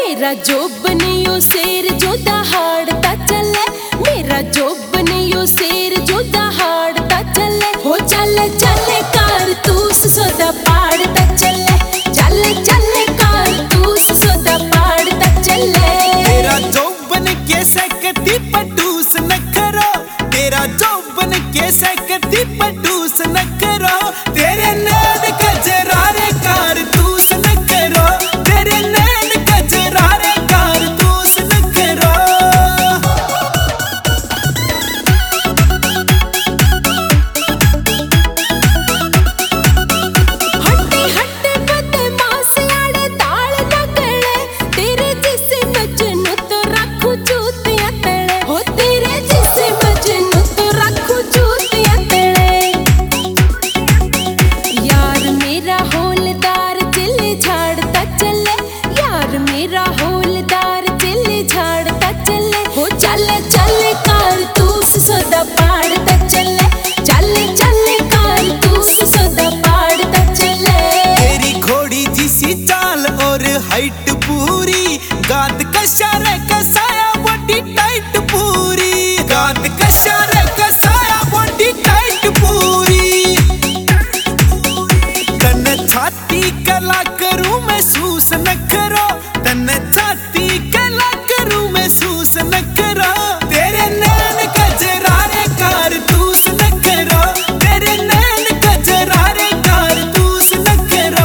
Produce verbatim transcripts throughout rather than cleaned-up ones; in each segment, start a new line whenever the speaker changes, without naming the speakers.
मेरा जोबनियो शेर जो दहाड़ता चले, मेरा जोबनियो शेर जो दहाड़ता चले। हो चले चले कारतूस सोदा पाड़ता चले, चले चले कारतूस सोदा पाड़ता चले।
तेरा जोबन कैसे कती पटूस न करो, तेरा जोबन कैसे कती पटूस न करो। तेरे नैन कजरारे कारतूस न करो, तेरे नैन कजरारे कारतूस न करो।
हट्टे हट्टे बदमाश आड़े ताल न गले, तेरे जिसे मजनू तो रखू जूतियां तले। हो तेरे जिसे मजनू तो रखू जूतियां तले। यार मेरा हौलदार दिल झाड़ता चले, यार मेरा हौलदार दिल झाड़ता चले। हो चले चले कारतूस सोदा पाड़ता चले, चले चले कारतूस सोदा पाड़ता चले।
तेरी घोड़ी जिसी चाल और हाइट पूरी, गात कशा रे कसाया बॉडी टाइट पूरी, गात कशा रे कसाया बॉडी टाइट पूरी। तन छाती कला करूं महसूस न करो, तन छाती कला करूं महसूस न करो। तेरे नैन कजरारे कारतूस न करो, तेरे नैन कजरारे कारतूस न करो।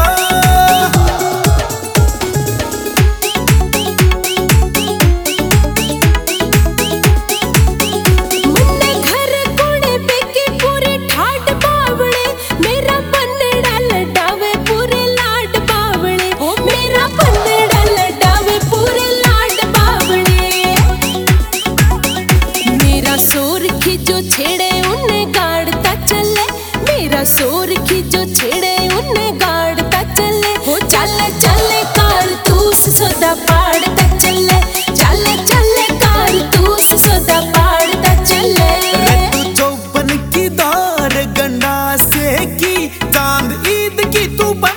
मुन्ने घर कोड़े बेके पूरे ठाट बावड़े, मेरा पन्नड़ा लडावे पूरे लाड बावड़े। ओ मेरा पन्नड़ा लडावे पूरे लाड बावड़े। मेरा सोर की जो छेड़े उन्हें गाड़ता चले, मेरा सोर की जो छेड़े उन्हें गाड़ता चले। हो चले चले कारतूस सोदा पाड़ता चले, चले चले कारतूस सोदा पाड़ता चले।
रत्तू चौबन की दार गंडा से की, चांद ईद की तू बन